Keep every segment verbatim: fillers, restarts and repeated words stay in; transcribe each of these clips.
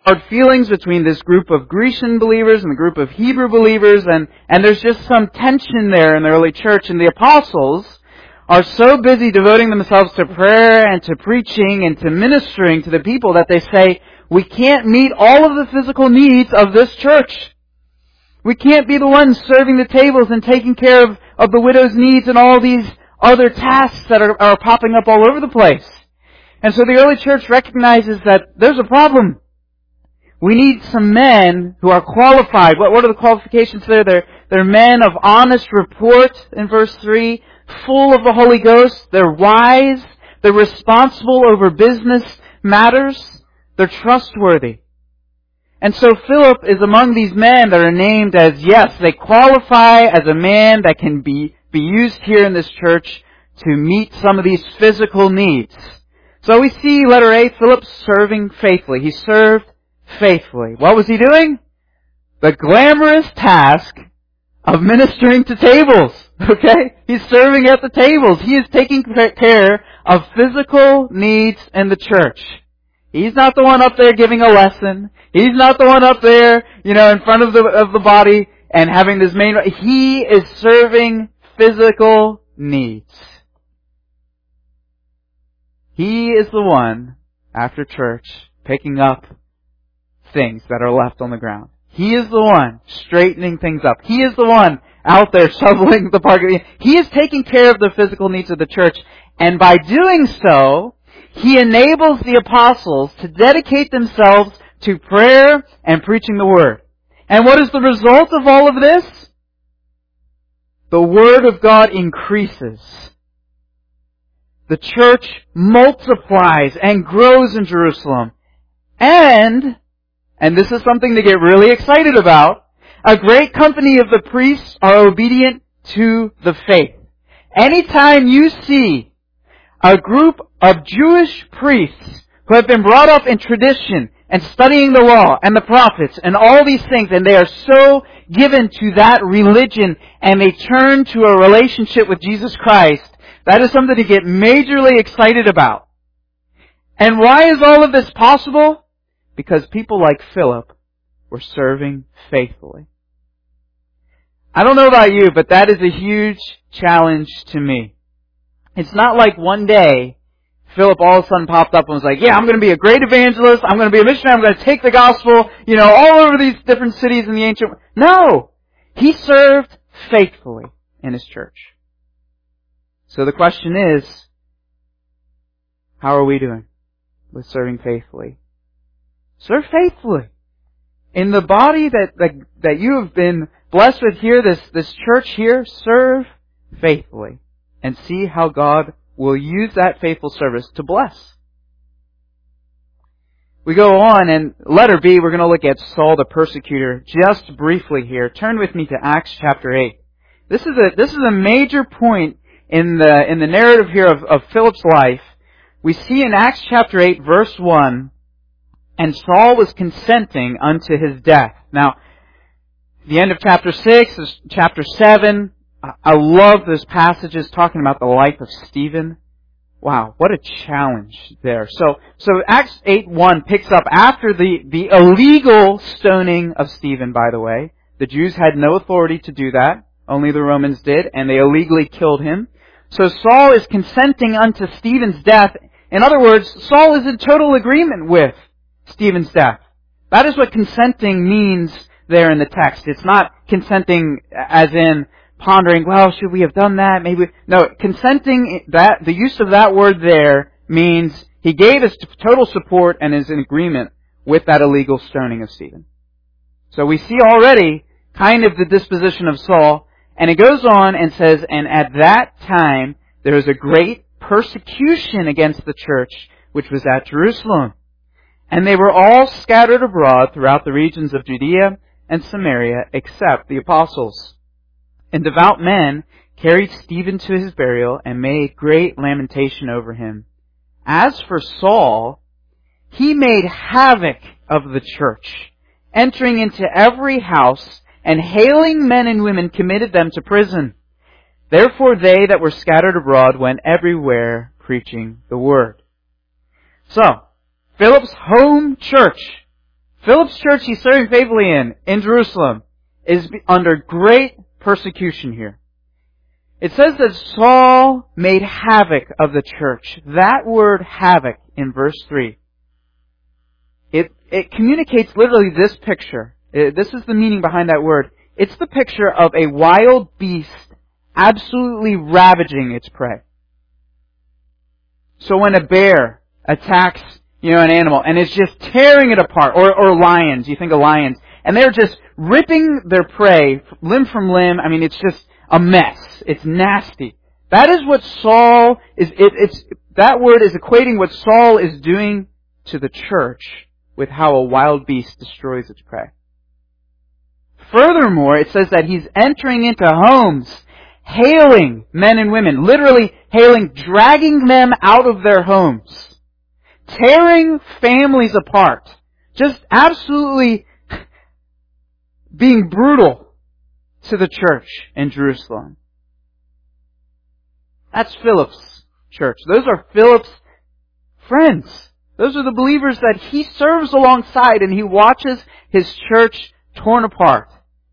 hard feelings between this group of Grecian believers and the group of Hebrew believers, and, and there's just some tension there in the early church. And the apostles are so busy devoting themselves to prayer and to preaching and to ministering to the people that they say, we can't meet all of the physical needs of this church. We can't be the ones serving the tables and taking care of, of the widow's needs and all these other tasks that are, are popping up all over the place. And so the early church recognizes that there's a problem. We need some men who are qualified. What, what are the qualifications there? They're, they're men of honest report in verse three, full of the Holy Ghost. They're wise. They're responsible over business matters. They're trustworthy. And so Philip is among these men that are named as, yes, they qualify as a man that can be, be used here in this church to meet some of these physical needs. So we see, letter A, Philip serving faithfully. He served faithfully. What was he doing? The glamorous task of ministering to tables. Okay? He's serving at the tables. He is taking care of physical needs in the church. He's not the one up there giving a lesson. He's not the one up there, you know, in front of the of the body and having this main... He is serving physical needs. He is the one, after church, picking up things that are left on the ground. He is the one straightening things up. He is the one out there shoveling the parking. He is taking care of the physical needs of the church. And by doing so, he enables the apostles to dedicate themselves to prayer and preaching the Word. And what is the result of all of this? The Word of God increases. The church multiplies and grows in Jerusalem. And, and this is something to get really excited about, a great company of the priests are obedient to the faith. Anytime you see a group of Jewish priests who have been brought up in tradition and studying the law and the prophets and all these things, and they are so given to that religion and they turn to a relationship with Jesus Christ, that is something to get majorly excited about. And why is all of this possible? Because people like Philip were serving faithfully. I don't know about you, but that is a huge challenge to me. It's not like one day Philip all of a sudden popped up and was like, yeah, I'm going to be a great evangelist. I'm going to be a missionary. I'm going to take the gospel, you know, all over these different cities in the ancient... No! He served faithfully in his church. So the question is, how are we doing with serving faithfully? Serve faithfully. In the body that, that, that you have been blessed with here, this, this church here, serve faithfully. And see how God will use that faithful service to bless. We go on, and letter B, we're going to look at Saul the persecutor just briefly here. Turn with me to Acts chapter eight. This is a this is a major point in the in the narrative here of, of Philip's life. We see in Acts chapter eight, verse one, and Saul was consenting unto his death. Now, the end of chapter six is chapter seven. I love those passages talking about the life of Stephen. Wow, what a challenge there. So, so Acts eight one picks up after the, the illegal stoning of Stephen, by the way. The Jews had no authority to do that. Only the Romans did, and they illegally killed him. So Saul is consenting unto Stephen's death. In other words, Saul is in total agreement with Stephen's death. That is what consenting means there in the text. It's not consenting as in pondering, well, should we have done that? Maybe. No, consenting, that the use of that word there means he gave his total support and is in agreement with that illegal stoning of Stephen. So we see already kind of the disposition of Saul, and it goes on and says, and at that time there was a great persecution against the church which was at Jerusalem. And they were all scattered abroad throughout the regions of Judea and Samaria, except the apostles. And devout men carried Stephen to his burial and made great lamentation over him. As for Saul, he made havoc of the church, entering into every house and hailing men and women committed them to prison. Therefore they that were scattered abroad went everywhere preaching the word. So, Philip's home church, Philip's church he's serving faithfully in, in Jerusalem, is under great persecution here. It says that Saul made havoc of the church. That word havoc in verse three, it, it communicates literally this picture. It, this is the meaning behind that word. It's the picture of a wild beast absolutely ravaging its prey. So when a bear attacks, you know, an animal and it's just tearing it apart, or, or lions, you think of lions, and they're just ripping their prey limb from limb. I mean, it's just a mess. It's nasty. That is what Saul is, it, it's, that word is equating what Saul is doing to the church with how a wild beast destroys its prey. Furthermore, it says that he's entering into homes, hailing men and women, literally hailing, dragging them out of their homes, tearing families apart, just absolutely being brutal to the church in Jerusalem. That's Philip's church. Those are Philip's friends. Those are the believers that he serves alongside, and he watches his church torn apart.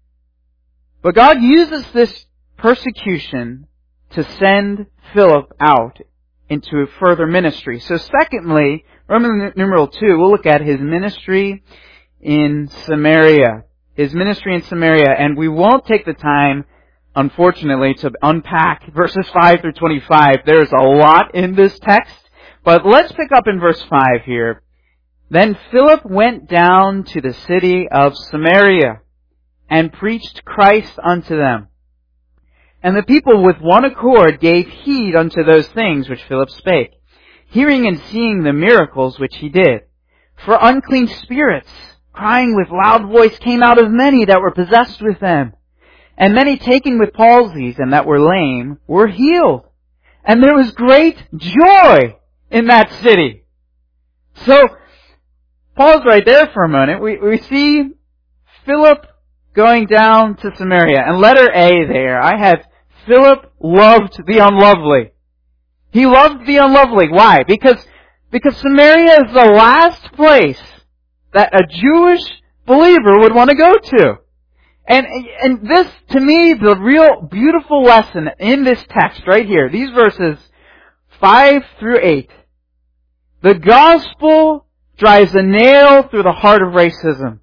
But God uses this persecution to send Philip out into further ministry. So secondly, Roman numeral two, we'll look at his ministry in Samaria. His ministry in Samaria, and we won't take the time, unfortunately, to unpack verses five through twenty-five. There's a lot in this text, but let's pick up in verse five here. Then Philip went down to the city of Samaria and preached Christ unto them. And the people with one accord gave heed unto those things which Philip spake, hearing and seeing the miracles which he did. For unclean spirits, crying with loud voice, came out of many that were possessed with them. And many taken with palsies and that were lame were healed. And there was great joy in that city. So, pause right there for a moment. We, we see Philip going down to Samaria. And letter A there, I have Philip loved the unlovely. He loved the unlovely. Why? Because, because Samaria is the last place that a Jewish believer would want to go to. And, and this, to me, the real beautiful lesson in this text right here, these verses five through eight. The gospel drives a nail through the heart of racism.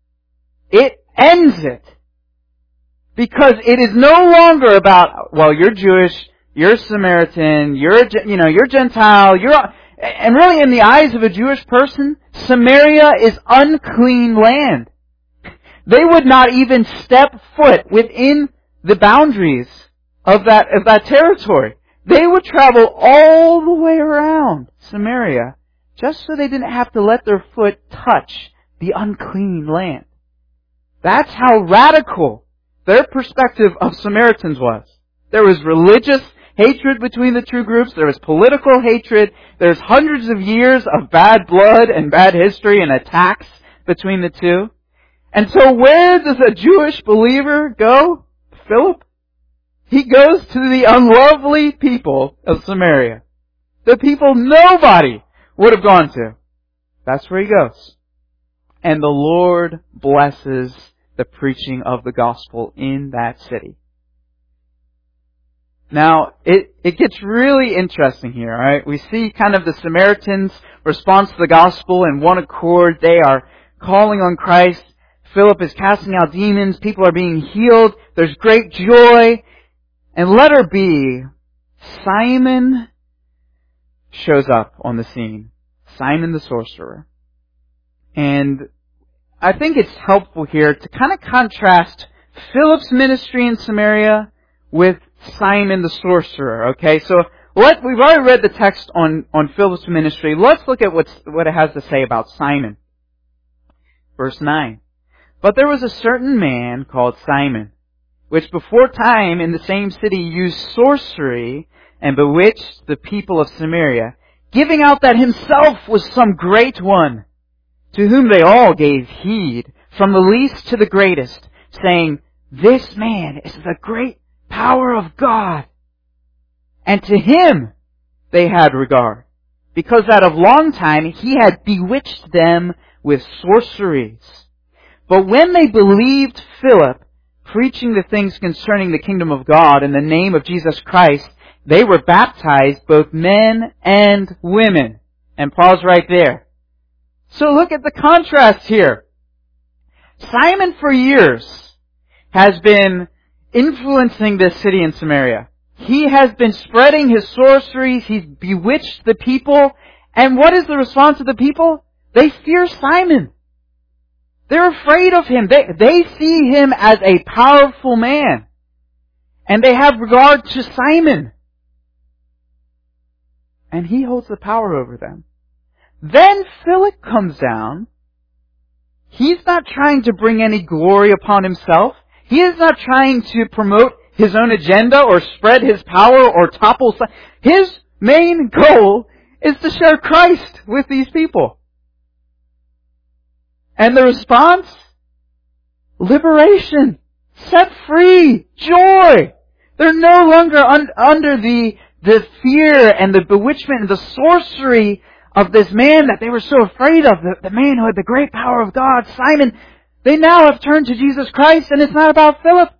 It ends it. Because it is no longer about, well, you're Jewish, you're Samaritan, you're, you know, you're Gentile, you're, and really in the eyes of a Jewish person, Samaria is unclean land. They would not even step foot within the boundaries of that, of that territory. They would travel all the way around Samaria just so they didn't have to let their foot touch the unclean land. That's how radical their perspective of Samaritans was. There was religious hatred between the two groups. There was political hatred. There's hundreds of years of bad blood and bad history and attacks between the two. And so where does a Jewish believer go? Philip? He goes to the unlovely people of Samaria. The people nobody would have gone to. That's where he goes. And the Lord blesses the preaching of the gospel in that city. Now, it, it gets really interesting here, right? We see kind of the Samaritans' response to the gospel in one accord. They are calling on Christ. Philip is casting out demons. People are being healed. There's great joy. And letter B, Simon shows up on the scene. Simon the sorcerer. And I think it's helpful here to kind of contrast Philip's ministry in Samaria with Simon the sorcerer. Okay, so let, we've already read the text on, on Philip's ministry. Let's look at what's, what it has to say about Simon. Verse nine. But there was a certain man called Simon, which before time in the same city used sorcery and bewitched the people of Samaria, giving out that himself was some great one, to whom they all gave heed, from the least to the greatest, saying, This man is the great power of God. And to him they had regard, because that of long time he had bewitched them with sorceries. But when they believed Philip, preaching the things concerning the kingdom of God in the name of Jesus Christ, they were baptized, both men and women. And pause right there. So look at the contrast here. Simon for years has been influencing this city in Samaria. He has been spreading his sorceries. He's bewitched the people. And what is the response of the people? They fear Simon. They're afraid of him. They, they see him as a powerful man. And they have regard to Simon. And he holds the power over them. Then Philip comes down. He's not trying to bring any glory upon himself. He is not trying to promote his own agenda or spread his power or topple. His main goal is to share Christ with these people. And the response? Liberation. Set free. Joy. They're no longer un- under the, the fear and the bewitchment and the sorcery of this man that they were so afraid of. The, the man who had the great power of God, Simon. They now have turned to Jesus Christ, and it's not about Philip.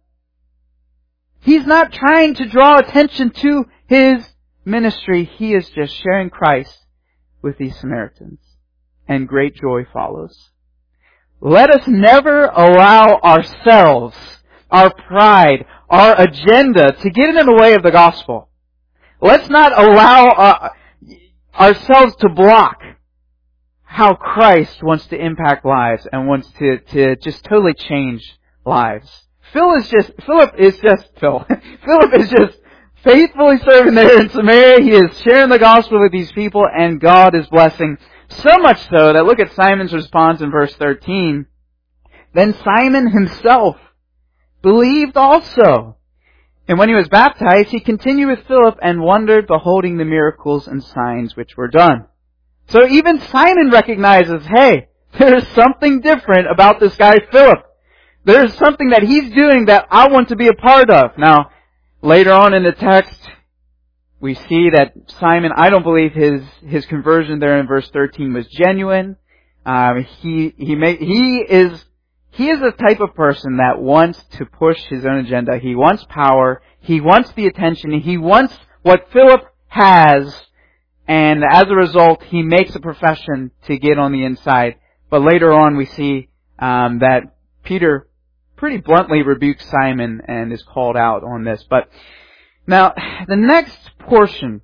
He's not trying to draw attention to his ministry. He is just sharing Christ with these Samaritans. And great joy follows. Let us never allow ourselves, our pride, our agenda to get in the way of the gospel. Let's not allow uh, ourselves to block how Christ wants to impact lives and wants to, to just totally change lives. Phil is just, Philip is just, Phil. Philip is just faithfully serving there in Samaria. He is sharing the gospel with these people, and God is blessing. So much so that look at Simon's response in verse thirteen. Then Simon himself believed also. And when he was baptized, he continued with Philip and wondered, beholding the miracles and signs which were done. So even Simon recognizes, hey, there's something different about this guy Philip. There's something that he's doing that I want to be a part of. Now, later on in the text, we see that Simon, I don't believe his, his conversion there in verse thirteen was genuine. Um, he, he may, he is, he is the type of person that wants to push his own agenda. He wants power. He wants the attention. He wants what Philip has. And as a result, he makes a profession to get on the inside. But later on, we see um, that Peter pretty bluntly rebukes Simon and is called out on this. But now, the next portion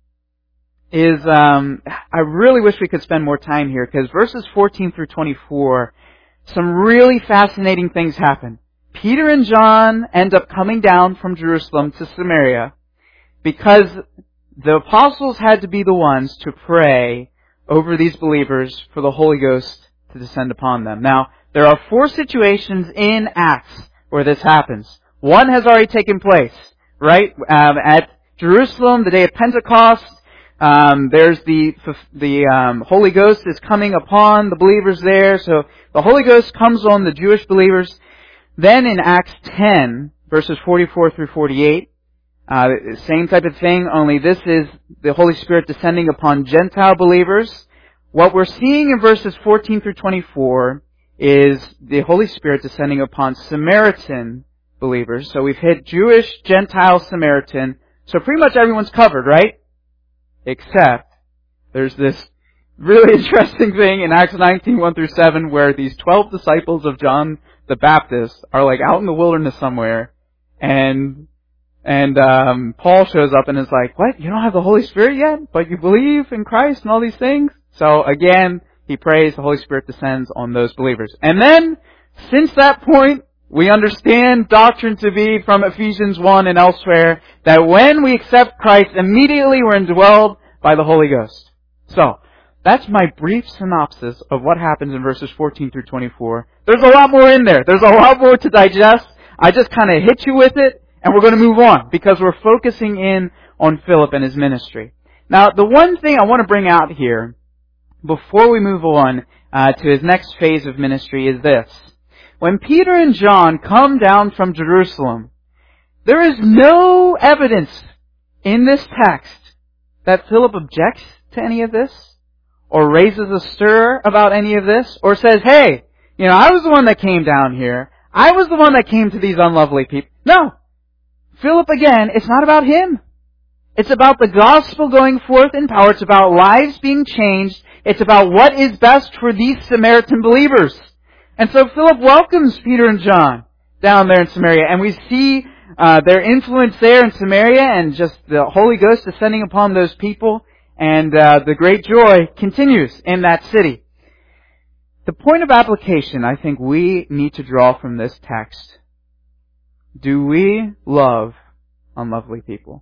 is, um, I really wish we could spend more time here, because verses fourteen through twenty-four, some really fascinating things happen. Peter and John end up coming down from Jerusalem to Samaria because the apostles had to be the ones to pray over these believers for the Holy Ghost to descend upon them. Now, there are four situations in Acts where this happens. One has already taken place, right? Um, at Jerusalem, the day of Pentecost, um, there's the the um, Holy Ghost is coming upon the believers there. So the Holy Ghost comes on the Jewish believers. Then in Acts ten, verses forty-four through forty-eight, uh, same type of thing, only this is the Holy Spirit descending upon Gentile believers. What we're seeing in verses fourteen through twenty-four is the Holy Spirit descending upon Samaritan believers. So we've hit Jewish, Gentile, Samaritan. So pretty much everyone's covered, right? Except there's this really interesting thing in Acts nineteen, one through seven, where these twelve disciples of John the Baptist are like out in the wilderness somewhere, and and um Paul shows up and is like, what? You don't have the Holy Spirit yet? But you believe in Christ and all these things? So again, he prays, the Holy Spirit descends on those believers. And then, since that point, we understand doctrine to be from Ephesians one and elsewhere, that when we accept Christ, immediately we're indwelled by the Holy Ghost. So, that's my brief synopsis of what happens in verses fourteen through twenty-four. There's a lot more in there. There's a lot more to digest. I just kind of hit you with it, and we're going to move on, because we're focusing in on Philip and his ministry. Now, the one thing I want to bring out here, before we move on uh, to his next phase of ministry, is this. When Peter and John come down from Jerusalem, there is no evidence in this text that Philip objects to any of this, or raises a stir about any of this, or says, hey, you know, I was the one that came down here. I was the one that came to these unlovely people. No. Philip, again, it's not about him. It's about the gospel going forth in power. It's about lives being changed. It's about what is best for these Samaritan believers. And so Philip welcomes Peter and John down there in Samaria. And we see uh, their influence there in Samaria and just the Holy Ghost descending upon those people. And uh, the great joy continues in that city. The point of application I think we need to draw from this text. Do we love unlovely people?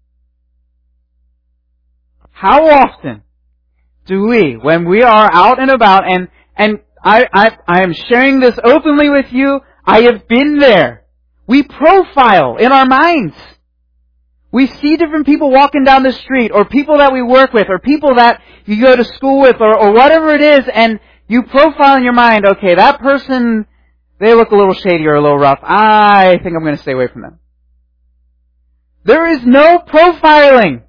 How often do we, when we are out and about, and and I, I, I am sharing this openly with you, I have been there. We profile in our minds. We see different people walking down the street, or people that we work with, or people that you go to school with, or, or whatever it is, and you profile in your mind, okay, that person, they look a little shady or a little rough. I think I'm going to stay away from them. There is no profiling.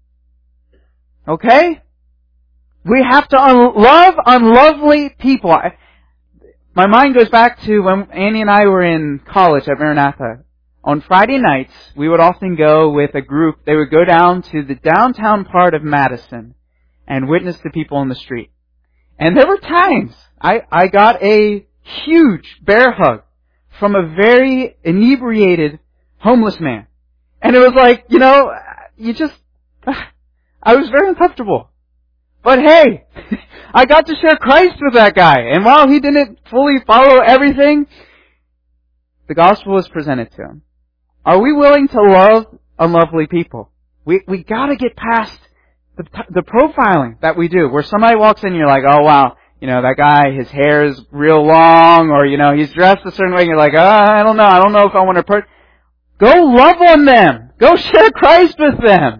Okay? We have to un- love unlovely people. I, my mind goes back to when Annie and I were in college at Maranatha. On Friday nights, we would often go with a group. They would go down to the downtown part of Madison and witness to people on the street. And there were times I, I got a huge bear hug from a very inebriated homeless man. And it was like, you know, you just... I was very uncomfortable. But hey, I got to share Christ with that guy. And while he didn't fully follow everything, the gospel was presented to him. Are we willing to love unlovely people? We we got to get past the the profiling that we do, where somebody walks in and you're like, oh wow, you know, that guy, his hair is real long, or you know, he's dressed a certain way, and you're like, oh, I don't know, I don't know if I want to per-. Go love on them. Go share Christ with them.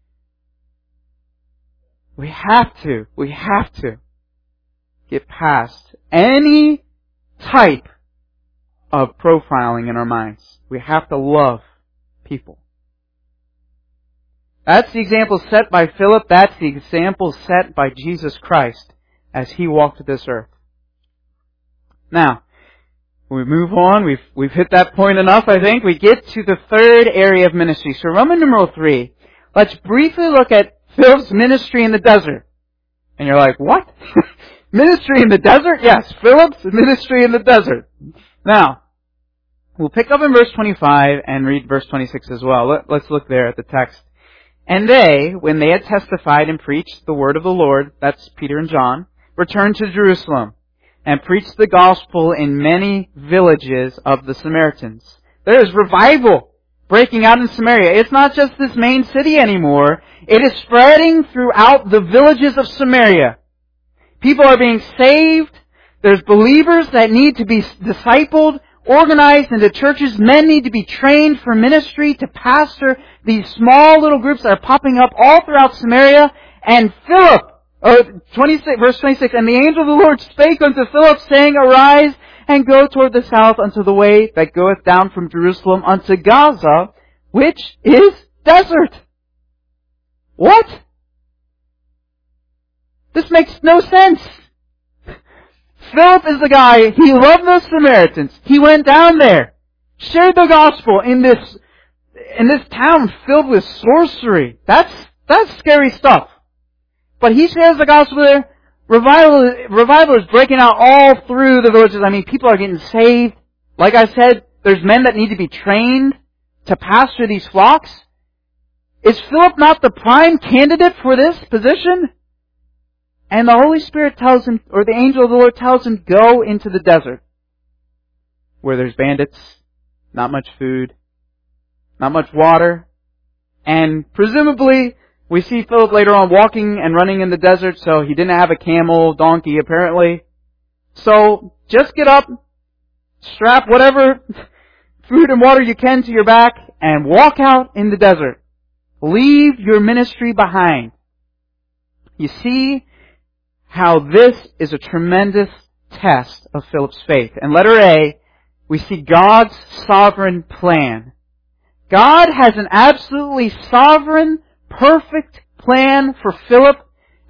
We have to, we have to get past any type of profiling in our minds. We have to love people. That's the example set by Philip. That's the example set by Jesus Christ as He walked this earth. Now, we move on. We've, we've hit that point enough, I think. We get to the third area of ministry. So Roman numeral three, let's briefly look at Philip's ministry in the desert. And you're like, what? Ministry in the desert? Yes, Philip's ministry in the desert. Now, we'll pick up in verse twenty-five and read verse twenty-six as well. Let, let's look there at the text. And they, when they had testified and preached the word of the Lord, that's Peter and John, returned to Jerusalem and preached the gospel in many villages of the Samaritans. There is revival breaking out in Samaria. It's not just this main city anymore. It is spreading throughout the villages of Samaria. People are being saved. There's believers that need to be discipled, organized into churches. Men need to be trained for ministry to pastor these small little groups that are popping up all throughout Samaria. And Philip, or twenty-six, verse twenty-six, and the angel of the Lord spake unto Philip, saying, Arise and go toward the south unto the way that goeth down from Jerusalem unto Gaza, which is desert. What? This makes no sense. Philip is the guy, he loved those Samaritans. He went down there, shared the gospel in this, in this town filled with sorcery. That's, that's scary stuff. But he shares the gospel there. Revival, revival is breaking out all through the villages. I mean, people are getting saved. Like I said, there's men that need to be trained to pastor these flocks. Is Philip not the prime candidate for this position? And the Holy Spirit tells him, or the angel of the Lord tells him, go into the desert, where there's bandits, not much food, not much water, and presumably, we see Philip later on walking and running in the desert, so he didn't have a camel, donkey apparently. So, just get up, strap whatever food and water you can to your back, and walk out in the desert. Leave your ministry behind. You see how this is a tremendous test of Philip's faith. And letter A, we see God's sovereign plan. God has an absolutely sovereign, perfect plan for Philip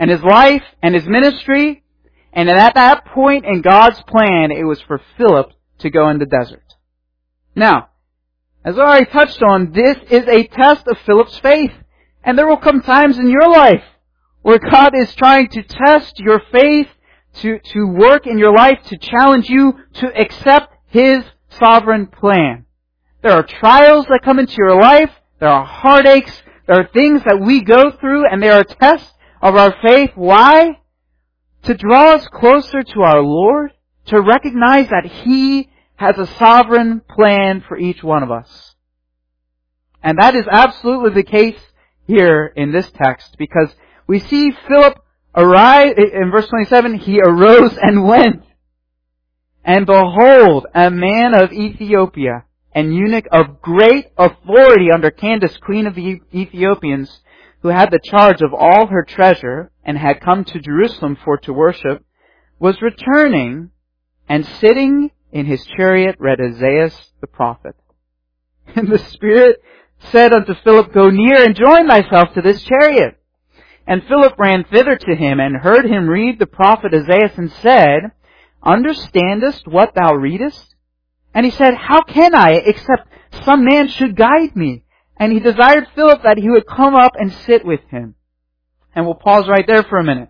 and his life and his ministry. And at that point in God's plan, it was for Philip to go in the desert. Now, as I already touched on, this is a test of Philip's faith. And there will come times in your life where God is trying to test your faith, to, to work in your life, to challenge you to accept His sovereign plan. There are trials that come into your life. There are heartaches. There are things that we go through, and they are tests of our faith. Why? To draw us closer to our Lord, to recognize that He has a sovereign plan for each one of us. And that is absolutely the case here in this text, because we see Philip arise, in verse twenty-seven, he arose and went. And behold, a man of Ethiopia, an eunuch of great authority under Candace, queen of the Ethiopians, who had the charge of all her treasure, and had come to Jerusalem for to worship, was returning, and sitting in his chariot read Isaiah the prophet. And the Spirit said unto Philip, Go near and join thyself to this chariot. And Philip ran thither to him, and heard him read the prophet Isaiah, and said, Understandest what thou readest? And he said, How can I, except some man should guide me? And he desired Philip that he would come up and sit with him. And we'll pause right there for a minute.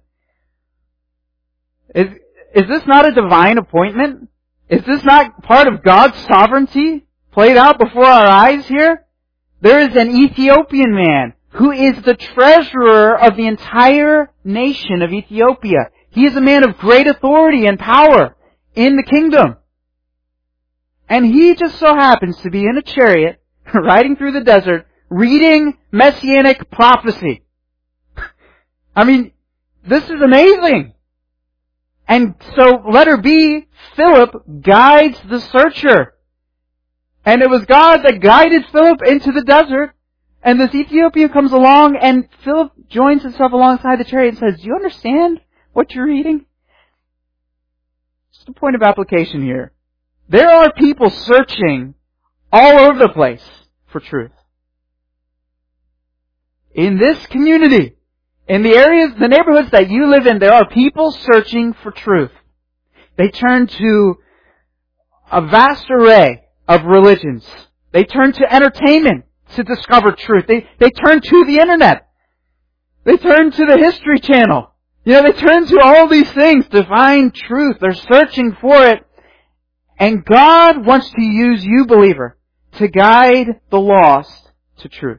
Is, is this not a divine appointment? Is this not part of God's sovereignty played out before our eyes here? There is an Ethiopian man who is the treasurer of the entire nation of Ethiopia. He is a man of great authority and power in the kingdom. And he just so happens to be in a chariot, riding through the desert, reading messianic prophecy. I mean, this is amazing. And so, letter B, Philip guides the searcher. And it was God that guided Philip into the desert. And this Ethiopian comes along, and Philip joins himself alongside the chariot and says, Do you understand what you're reading? Just a point of application here. There are people searching all over the place for truth. In this community, in the areas, the neighborhoods that you live in, there are people searching for truth. They turn to a vast array of religions. They turn to entertainment to discover truth. They, they turn to the internet. They turn to the History Channel. You know, they turn to all these things to find truth. They're searching for it. And God wants to use you, believer, to guide the lost to truth.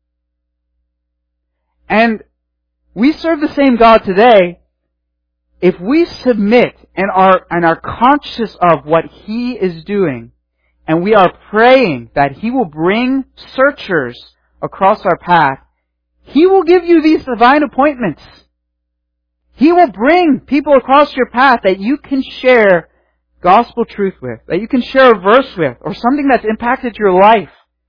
And we serve the same God today if we submit and are, and are conscious of what He is doing, and we are praying that He will bring searchers across our path. He will give you these divine appointments. He will bring people across your path that you can share gospel truth with, that you can share a verse with, or something that's impacted your life.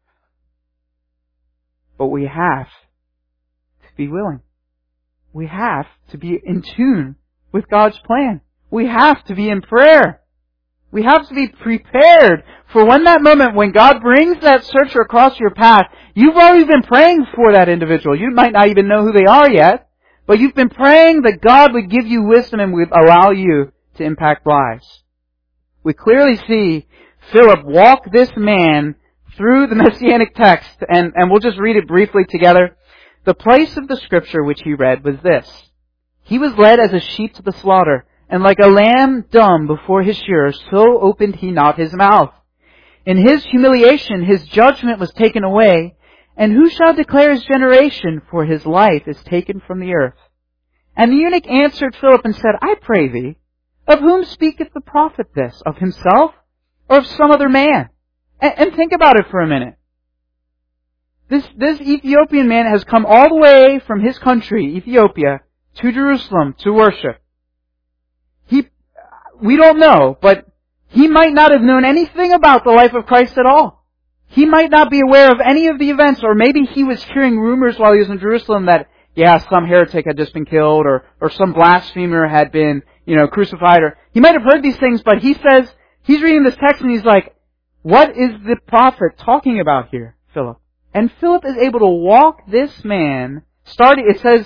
But we have to be willing. We have to be in tune with God's plan. We have to be in prayer. We have to be prepared for when that moment, when God brings that searcher across your path, you've already been praying for that individual. You might not even know who they are yet, but you've been praying that God would give you wisdom and would allow you to impact lives. We clearly see Philip walk this man through the Messianic text, and, and we'll just read it briefly together. The place of the scripture which he read was this. He was led as a sheep to the slaughter, and like a lamb dumb before his shearer, so opened he not his mouth. In his humiliation his judgment was taken away, and who shall declare his generation? For his life is taken from the earth. And the eunuch answered Philip and said, I pray thee, of whom speaketh the prophet this? Of himself, or of some other man? And, and think about it for a minute. This, this Ethiopian man has come all the way from his country, Ethiopia, to Jerusalem to worship. He, we don't know, but he might not have known anything about the life of Christ at all. He might not be aware of any of the events, or maybe he was hearing rumors while he was in Jerusalem that, yeah, some heretic had just been killed, or, or some blasphemer had been, you know, crucified, or he might have heard these things, but he says, he's reading this text and he's like, what is the prophet talking about here, Philip? And Philip is able to walk this man, starting, it says,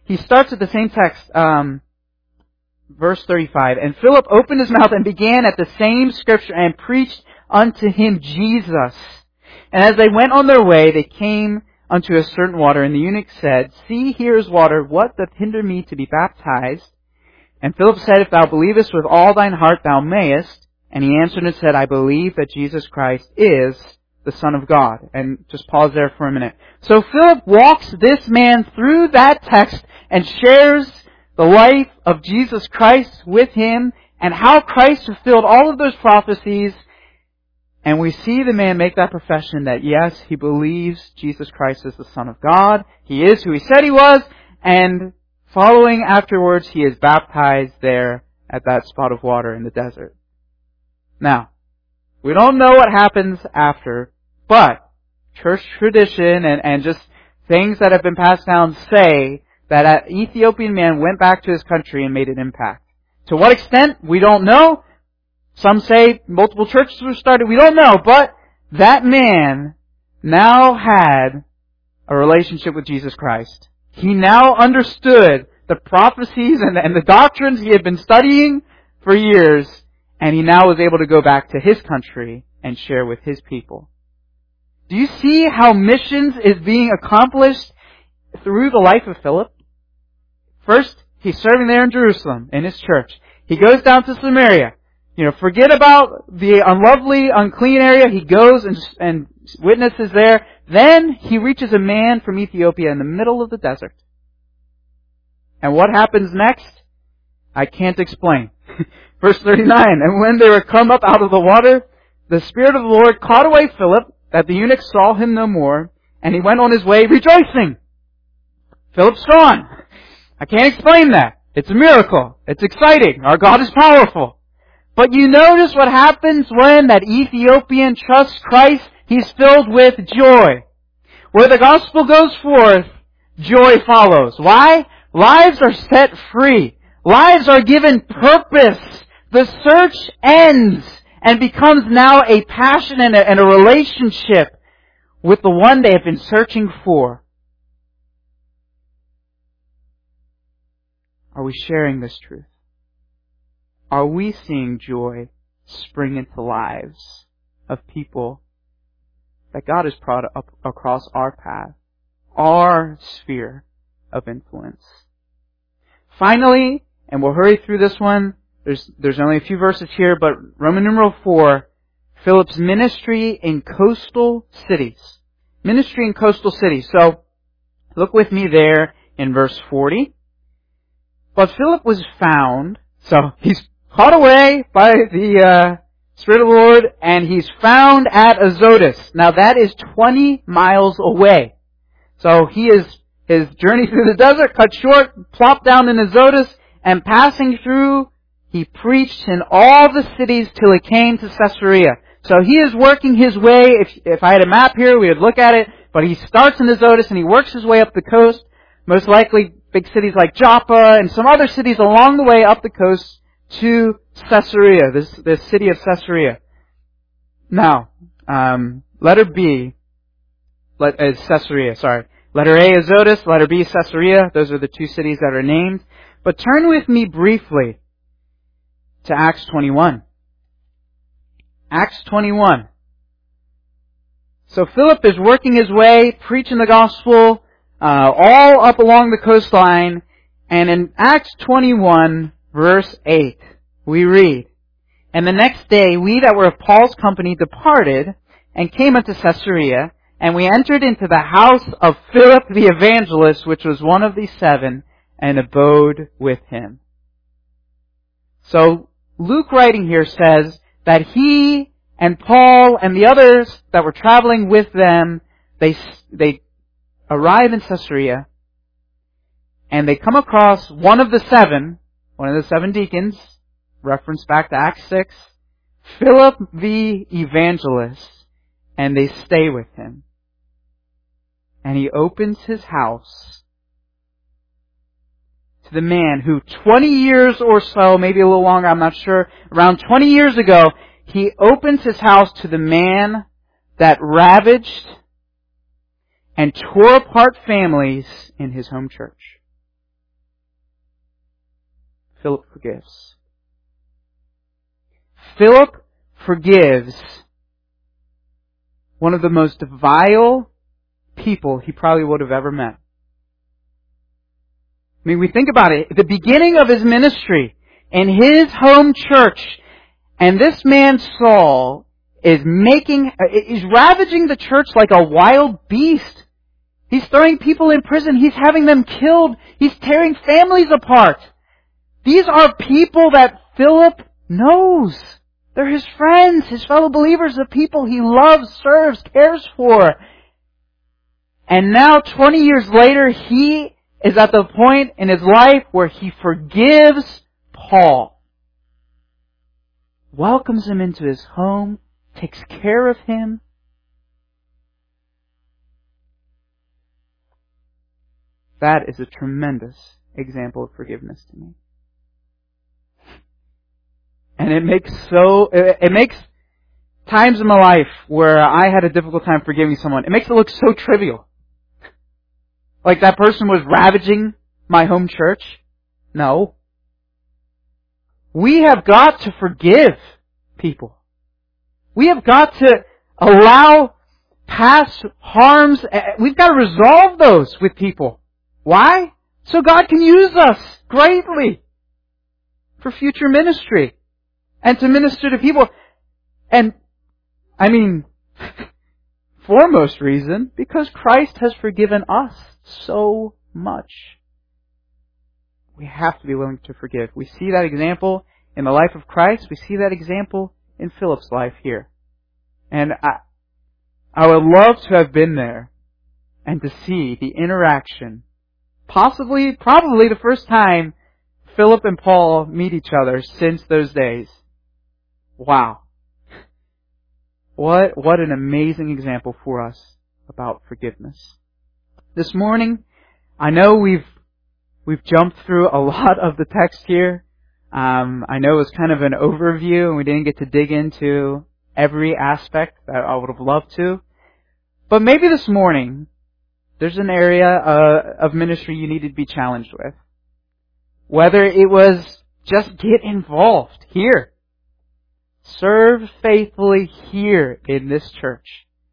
he starts at the same text, um, verse thirty-five. And Philip opened his mouth and began at the same scripture and preached unto him Jesus. And as they went on their way, they came unto a certain water, and the eunuch said, See, here is water. What doth hinder me to be baptized? And Philip said, If thou believest with all thine heart, thou mayest. And he answered and said, I believe that Jesus Christ is the Son of God. And just pause there for a minute. So Philip walks this man through that text and shares the life of Jesus Christ with him and how Christ fulfilled all of those prophecies. And we see the man make that profession that yes, he believes Jesus Christ is the Son of God. He is who he said he was. And following afterwards, he is baptized there at that spot of water in the desert. Now, we don't know what happens after, but church tradition and, and just things that have been passed down say that an Ethiopian man went back to his country and made an impact. To what extent, we don't know. Some say multiple churches were started. We don't know. But that man now had a relationship with Jesus Christ. He now understood the prophecies and the, and the doctrines he had been studying for years. And he now was able to go back to his country and share with his people. Do you see how missions is being accomplished through the life of Philip? First, he's serving there in Jerusalem, in his church. He goes down to Samaria. You know, forget about the unlovely, unclean area. He goes and, and witnesses there. Then he reaches a man from Ethiopia in the middle of the desert. And what happens next? I can't explain. Verse thirty-nine, And when they were come up out of the water, the Spirit of the Lord caught away Philip, that the eunuch saw him no more, and he went on his way rejoicing. Philip's gone. I can't explain that. It's a miracle. It's exciting. Our God is powerful. But you notice what happens when that Ethiopian trusts Christ? He's filled with joy. Where the gospel goes forth, joy follows. Why? Lives are set free. Lives are given purpose. The search ends and becomes now a passion and a, and a relationship with the one they have been searching for. Are we sharing this truth? Are we seeing joy spring into lives of people that God has brought up across our path, our sphere of influence? Finally, and we'll hurry through this one, there's, there's only a few verses here, but Roman numeral four, Philip's ministry in coastal cities. Ministry in coastal cities. So, look with me there in verse forty. But Philip was found, so he's caught away by the uh, Spirit of the Lord, and he's found at Azotus. Now that is twenty miles away. So he is, his journey through the desert cut short, plopped down in Azotus, and passing through, he preached in all the cities till he came to Caesarea. So he is working his way. If, if I had a map here, we would look at it. But he starts in Azotus and he works his way up the coast. Most likely big cities like Joppa and some other cities along the way up the coast to Caesarea, this, this city of Caesarea. Now, um, letter B, let, uh, Caesarea, sorry. Letter A, Azotus. Letter B, Caesarea. Those are the two cities that are named. But turn with me briefly to Acts twenty-one. Acts twenty-one. So Philip is working his way, preaching the gospel, uh, all up along the coastline. And in Acts twenty-one, verse eight, we read, And the next day we that were of Paul's company departed, and came unto Caesarea, and we entered into the house of Philip the evangelist, which was one of the seven, and abode with him. So Luke writing here says that he and Paul and the others that were traveling with them, they they arrive in Caesarea, and they come across one of the seven, one of the seven deacons, reference back to Acts six, Philip the evangelist, and they stay with him. And he opens his house to the man who twenty years or so, maybe a little longer, I'm not sure, around twenty years ago, he opens his house to the man that ravaged and tore apart families in his home church. Philip forgives. Philip forgives one of the most vile people he probably would have ever met. I mean, we think about it. At the beginning of his ministry, in his home church, and this man Saul is making, is ravaging the church like a wild beast. He's throwing people in prison. He's having them killed. He's tearing families apart. These are people that Philip knows. They're his friends, his fellow believers, the people he loves, serves, cares for. And now, twenty years later, he is at the point in his life where he forgives Paul. Welcomes him into his home, takes care of him. That is a tremendous example of forgiveness to me. And it makes so, it makes times in my life where I had a difficult time forgiving someone, it makes it look so trivial. Like that person was ravaging my home church. No. We have got to forgive people. We have got to allow past harms. We've got to resolve those with people. Why? So God can use us greatly for future ministry and to minister to people. And, I mean, foremost reason, because Christ has forgiven us so much. We have to be willing to forgive. We see that example in the life of Christ. We see that example in Philip's life here. And I, I would love to have been there and to see the interaction. Possibly, probably the first time Philip and Paul meet each other since those days. Wow. What, what an amazing example for us about forgiveness. This morning, I know we've, we've jumped through a lot of the text here. Um, I know it was kind of an overview and we didn't get to dig into every aspect that I would have loved to. But maybe this morning, there's an area uh, of ministry you need to be challenged with. Whether it was just get involved here. Serve faithfully here in this church.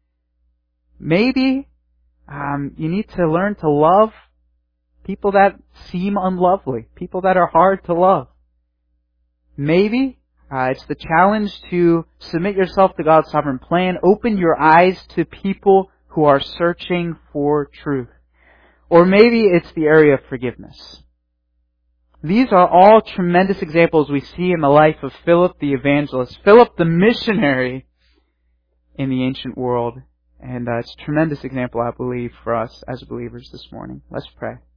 Maybe um, you need to learn to love people that seem unlovely, people that are hard to love. Maybe uh, it's the challenge to submit yourself to God's sovereign plan, open your eyes to people who are searching for truth. Or maybe it's the area of forgiveness. These are all tremendous examples we see in the life of Philip the evangelist, Philip the missionary in the ancient world. And uh, it's a tremendous example, I believe, for us as believers this morning. Let's pray.